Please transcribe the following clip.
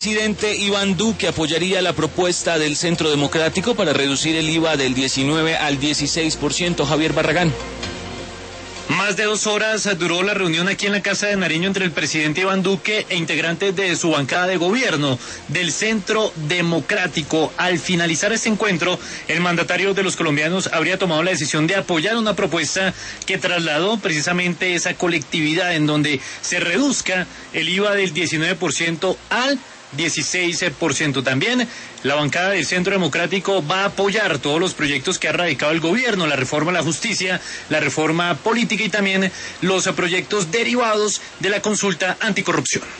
Presidente Iván Duque apoyaría la propuesta del Centro Democrático para reducir el IVA del 19 al 16%. Javier Barragán. Más de 2 horas duró la reunión aquí en la Casa de Nariño entre el presidente Iván Duque e integrantes de su bancada de gobierno del Centro Democrático. Al finalizar este encuentro, el mandatario de los colombianos habría tomado la decisión de apoyar una propuesta que trasladó precisamente esa colectividad en donde se reduzca el IVA del 19% al 16%. También la bancada del Centro Democrático va a apoyar todos los proyectos que ha radicado el gobierno, la reforma a la justicia, la reforma política y también los proyectos derivados de la consulta anticorrupción.